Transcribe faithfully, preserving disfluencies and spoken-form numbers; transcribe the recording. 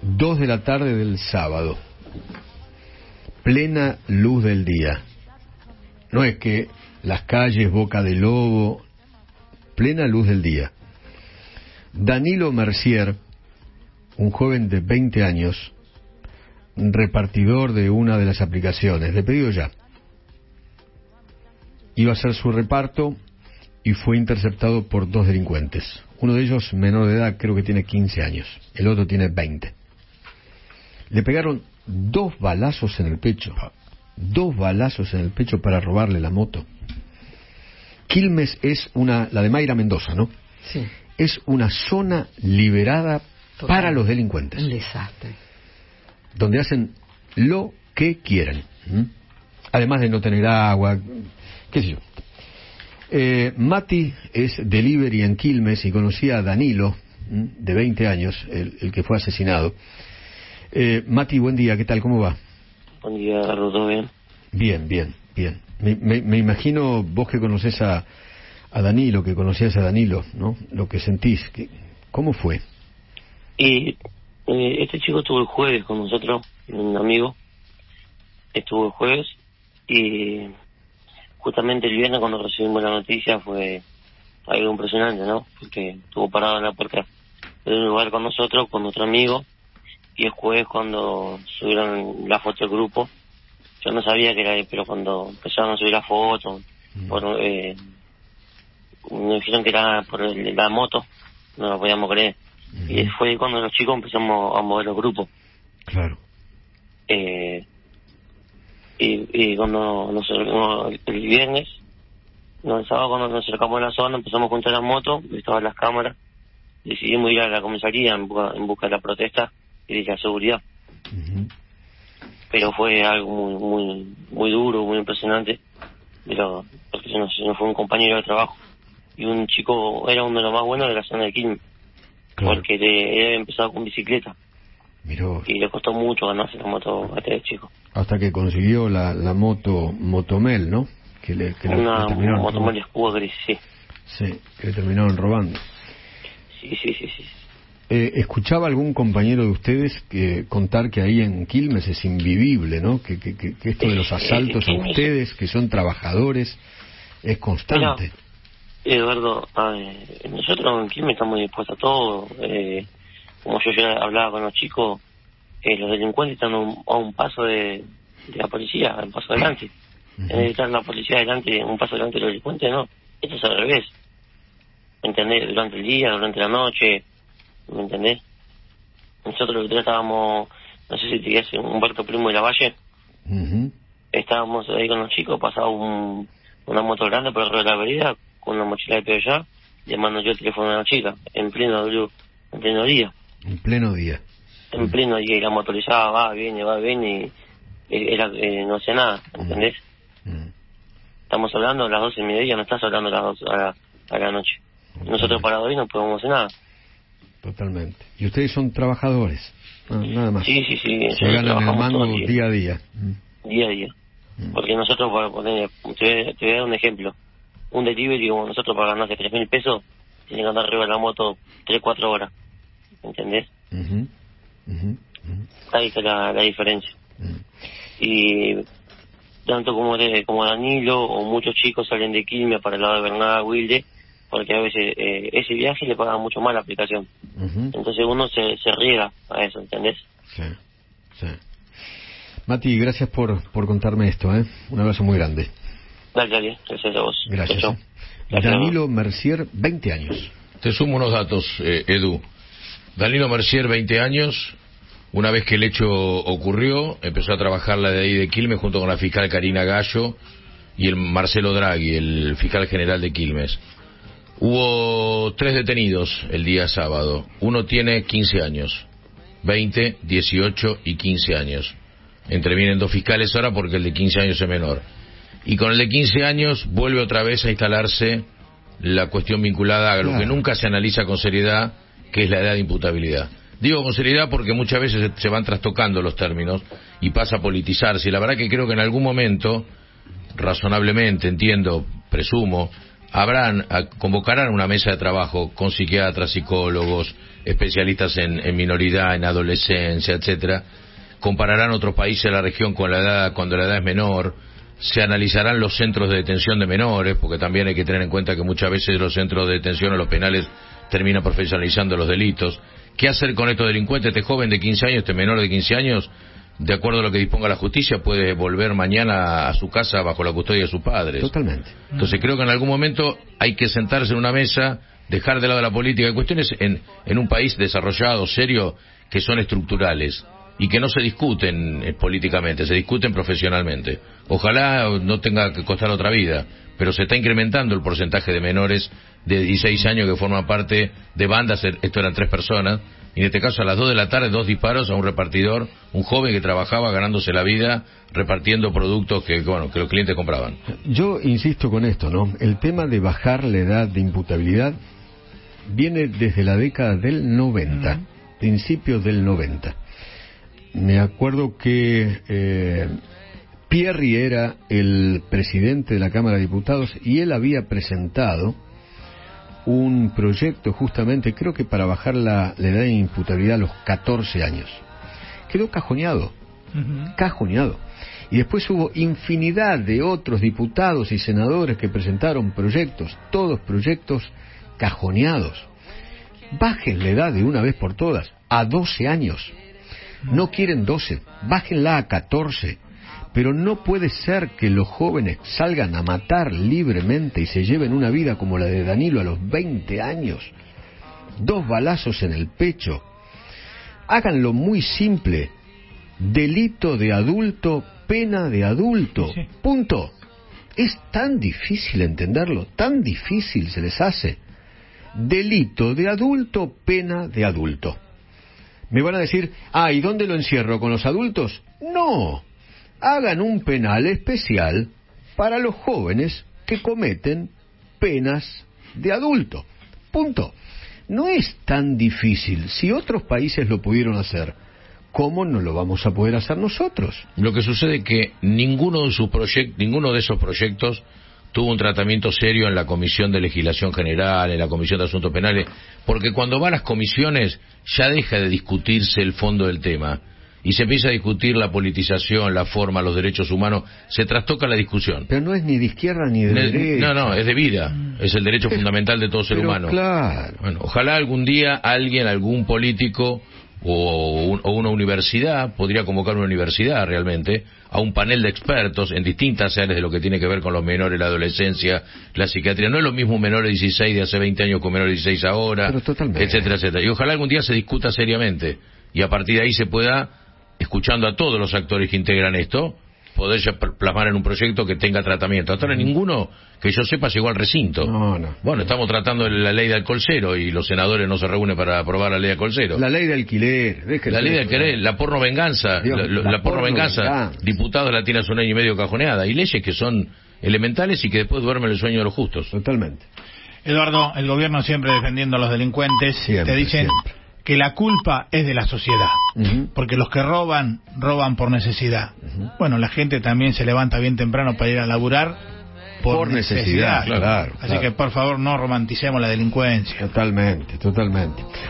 Dos de la tarde del sábado. Plena luz del día. No es que las calles Boca de Lobo, plena luz del día. Danilo Mercier, un joven de veinte años, repartidor de una de las aplicaciones, de pedido ya, iba a hacer su reparto y fue interceptado por dos delincuentes. Uno de ellos menor de edad, creo que tiene quince años, el otro tiene veinte. Le pegaron dos balazos en el pecho, dos balazos en el pecho para robarle la moto. Quilmes es una, la de Mayra Mendoza, ¿no? Sí. Es una zona liberada Total. Para los delincuentes. Un desastre. Donde hacen lo que quieren. ¿Mm? Además de no tener agua, qué sé yo. Eh, Mati es delivery en Quilmes y conocía a Danilo, ¿m? de veinte años, el, el que fue asesinado. Eh, Mati, buen día, ¿qué tal? ¿Cómo va? Buen día, Carlos, ¿todo bien? Bien, bien, bien. Me, me, me imagino vos que conocés a, a Danilo, que conocías a Danilo, ¿no? Lo que sentís. Que, ¿Cómo fue? Y eh, este chico estuvo el jueves con nosotros, un amigo. Estuvo el jueves y justamente el viernes cuando recibimos la noticia fue algo impresionante, ¿no? Porque estuvo parado en la puerta de un lugar con nosotros, con otro amigo. Y el jueves cuando subieron la foto del grupo, yo no sabía que era él, pero cuando empezaron a subir la foto, mm. por, eh, me dijeron que era por el, la moto, no lo podíamos creer. Mm. Y fue cuando los chicos empezamos a mover los grupos. Claro. Eh, y, y cuando nos acercamos el viernes, no, el sábado cuando nos acercamos a la zona, empezamos a juntar las motos, estaban las cámaras, decidimos ir a la comisaría en busca, en busca de la protesta y de la seguridad. Uh-huh. Pero fue algo muy muy muy duro, muy impresionante, pero porque se nos, se nos fue un compañero de trabajo y un chico, era uno de los más buenos de la zona de Quilmes, claro. Porque le, él empezado con bicicleta. Miró. Y le costó mucho ganarse la moto a este chico. Hasta que consiguió la, la moto Motomel, ¿no? Que le, que una le, le Motomel Escudo gris, sí. Sí, que le terminaron robando. Sí, sí, sí, sí. Eh, ¿Escuchaba algún compañero de ustedes que contar que ahí en Quilmes es invivible, ¿no? Que, que, que, que esto de los asaltos a ustedes, que son trabajadores, es constante? Mira, Eduardo, eh, nosotros en Quilmes estamos dispuestos a todo. Eh, como yo ya hablaba con los chicos, eh, los delincuentes están a un, a un paso de, de la policía, a un paso adelante. Uh-huh. En vez de estar la policía adelante, un paso adelante de los delincuentes, no. Esto es al revés. ¿Me entendés? Durante el día, durante la noche... ¿Me entendés? Nosotros los tres estábamos, no sé si te digas, un Humberto Primo de la Valle. Uh-huh. Estábamos ahí con los chicos, pasaba un, una moto grande por el río de la vereda, con una mochila de allá, llamando yo el teléfono a una chica, en pleno en pleno día. En pleno día. En uh-huh. pleno día, y la motorizada va, viene, va, viene, y era, eh, no hacía nada, ¿entendés? Uh-huh. Estamos hablando a las doce y media, no estás hablando a las dos a la, a la noche. Uh-huh. Nosotros parados ahí no podemos hacer nada. Totalmente. Y ustedes son trabajadores, no, nada más. Sí, sí, sí. Se ganan el mango día. día a día. Día a día. Mm. Porque nosotros, para poner, te voy, te voy a dar un ejemplo. Un delivery como nosotros para ganarse tres mil pesos, tiene que andar arriba de la moto tres, cuatro horas. ¿Entendés? Uh-huh. Uh-huh. Uh-huh. Ahí está la, la diferencia. Uh-huh. Y tanto como, de, como Danilo o muchos chicos salen de Quilmes para el lado de Bernada, Wilde, porque a veces eh, ese viaje le paga mucho más la aplicación. Uh-huh. Entonces uno se, se riega a eso, ¿entendés? Sí, sí. Mati, gracias por, por contarme esto, ¿eh? Un abrazo muy grande. Dale, dale, gracias a vos. Gracias. Chau, chau. Gracias. Danilo Mercier, veinte años. Te sumo unos datos, eh, Edu. Danilo Mercier, veinte años. Una vez que el hecho ocurrió, empezó a trabajar la de ahí de Quilmes junto con la fiscal Karina Gallo y el Marcelo Draghi, el fiscal general de Quilmes. Hubo tres detenidos el día sábado. Uno tiene quince años, veinte, dieciocho y quince años. Entrevienen dos fiscales ahora porque el de quince años es menor. Y con el de quince años vuelve otra vez a instalarse la cuestión vinculada a lo claro. que nunca se analiza con seriedad, que es la edad de imputabilidad. Digo con seriedad porque muchas veces se van trastocando los términos y pasa a politizarse. Y la verdad que creo que en algún momento, razonablemente, entiendo, presumo, habrán, convocarán una mesa de trabajo con psiquiatras, psicólogos, especialistas en, en minoridad, en adolescencia, etcétera. Compararán otros países de la región con la edad, cuando la edad es menor. Se analizarán los centros de detención de menores, porque también hay que tener en cuenta que muchas veces los centros de detención o los penales terminan profesionalizando los delitos. ¿Qué hacer con estos delincuentes? Este joven de quince años, este menor de quince años, de acuerdo a lo que disponga la justicia, puede volver mañana a su casa bajo la custodia de sus padres. Totalmente. Entonces creo que en algún momento hay que sentarse en una mesa, dejar de lado la política. Hay cuestiones en, en un país desarrollado, serio, que son estructurales y que no se discuten eh, políticamente, se discuten profesionalmente. Ojalá no tenga que costar otra vida, pero se está incrementando el porcentaje de menores de dieciséis años que forman parte de bandas. Esto eran tres personas, y en este caso a las dos de la tarde, dos disparos a un repartidor, un joven que trabajaba ganándose la vida repartiendo productos que, bueno, que los clientes compraban. Yo insisto con esto, ¿no? El tema de bajar la edad de imputabilidad viene desde la década del noventa, uh-huh. principios del noventa. Me acuerdo que eh, Pierri era el presidente de la Cámara de Diputados y él había presentado un proyecto justamente, creo que para bajar la, la edad de imputabilidad a los catorce años. Quedó cajoneado, uh-huh. cajoneado. Y después hubo infinidad de otros diputados y senadores que presentaron proyectos, todos proyectos cajoneados. Bajen la edad de una vez por todas a doce años. No quieren doce, bájenla a catorce. Pero no puede ser que los jóvenes salgan a matar libremente y se lleven una vida como la de Danilo a los veinte años. Dos balazos en el pecho. Háganlo muy simple. Delito de adulto, pena de adulto. Sí. Punto. Es tan difícil entenderlo, tan difícil se les hace. Delito de adulto, pena de adulto. Me van a decir, ah, ¿y dónde lo encierro? ¿Con los adultos? No. Hagan un penal especial para los jóvenes que cometen penas de adulto. Punto. No es tan difícil. Si otros países lo pudieron hacer, ¿cómo no lo vamos a poder hacer nosotros? Lo que sucede es que ninguno de sus proyectos, ninguno de esos proyectos tuvo un tratamiento serio en la Comisión de Legislación General, en la Comisión de Asuntos Penales, porque cuando va a las comisiones ya deja de discutirse el fondo del tema y se empieza a discutir la politización, la forma, los derechos humanos, se trastoca la discusión. Pero no es ni de izquierda ni de ne- derecha. No, no, es de vida, es el derecho fundamental de todo ser Pero humano. Claro. Bueno, ojalá algún día alguien, algún político o, un, o una universidad, podría convocar una universidad realmente, a un panel de expertos en distintas áreas de lo que tiene que ver con los menores, la adolescencia, la psiquiatría. No es lo mismo un menor de dieciséis de hace veinte años con un menor de dieciséis ahora, etcétera, etcétera. Y ojalá algún día se discuta seriamente y a partir de ahí se pueda, escuchando a todos los actores que integran esto, poder ya plasmar en un proyecto que tenga tratamiento. Hasta ahora ninguno, que yo sepa, llegó al recinto. No, no. Bueno, estamos tratando la ley de alcohol cero y los senadores no se reúnen para aprobar la ley de alcohol cero. La ley de alquiler. La ley de alquiler, la porno venganza, Dios, la, la, la porno, porno venganza. venganza. Diputados la tienen hace un año y medio cajoneada. Y leyes que son elementales y que después duermen el sueño de los justos. Totalmente. Eduardo, el gobierno siempre defendiendo a los delincuentes. Siempre, te dicen siempre. que la culpa es de la sociedad, uh-huh. porque los que roban, roban por necesidad. Uh-huh. Bueno, la gente también se levanta bien temprano para ir a laburar por, por necesidad, necesidad. Claro, Así claro. que por favor no romanticemos la delincuencia. Totalmente, totalmente.